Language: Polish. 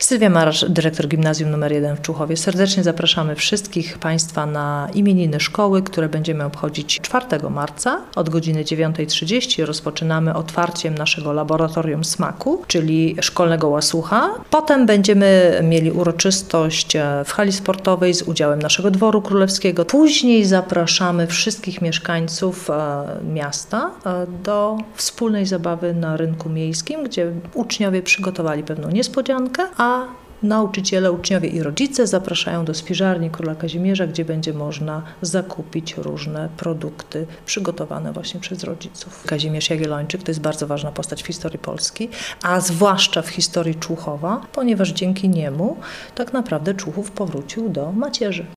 Sylwia Marasz, dyrektor Gimnazjum nr 1 w Człuchowie. Serdecznie zapraszamy wszystkich Państwa na imieniny szkoły, które będziemy obchodzić 4 marca od godziny 9:30. Rozpoczynamy otwarciem naszego laboratorium smaku, czyli szkolnego łasucha. Potem będziemy mieli uroczystość w hali sportowej z udziałem naszego dworu królewskiego. Później zapraszamy wszystkich mieszkańców miasta do wspólnej zabawy na rynku miejskim, gdzie uczniowie przygotowali pewną niespodziankę, a nauczyciele, uczniowie i rodzice zapraszają do spiżarni Króla Kazimierza, gdzie będzie można zakupić różne produkty przygotowane właśnie przez rodziców. Kazimierz Jagiellończyk to jest bardzo ważna postać w historii Polski, a zwłaszcza w historii Człuchowa, ponieważ dzięki niemu tak naprawdę Człuchów powrócił do macierzy.